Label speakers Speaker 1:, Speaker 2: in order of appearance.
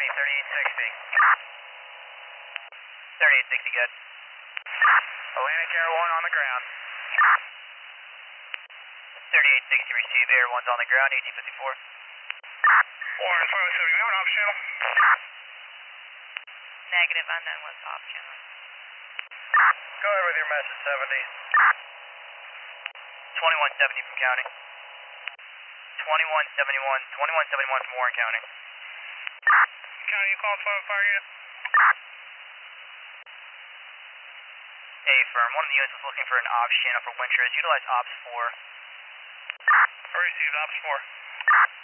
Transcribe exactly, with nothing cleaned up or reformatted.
Speaker 1: me, thirty-eight sixty. thirty-eight sixty, good. Atlantic Air one on the ground. thirty-eight sixty, receive. Air one's on the ground, eighteen fifty-four.
Speaker 2: Warren, five oh seven, you have an off channel?
Speaker 3: Negative, unknown was off channel.
Speaker 1: Go ahead with your message, seventy. twenty-one seventy from county. twenty-one seventy-one, twenty-one seventy-one from Warren County.
Speaker 2: County, you called five fire unit?
Speaker 1: Hey, firm. One of the units was looking for an ops channel for Winters. Utilize ops four.
Speaker 2: Received, ops four.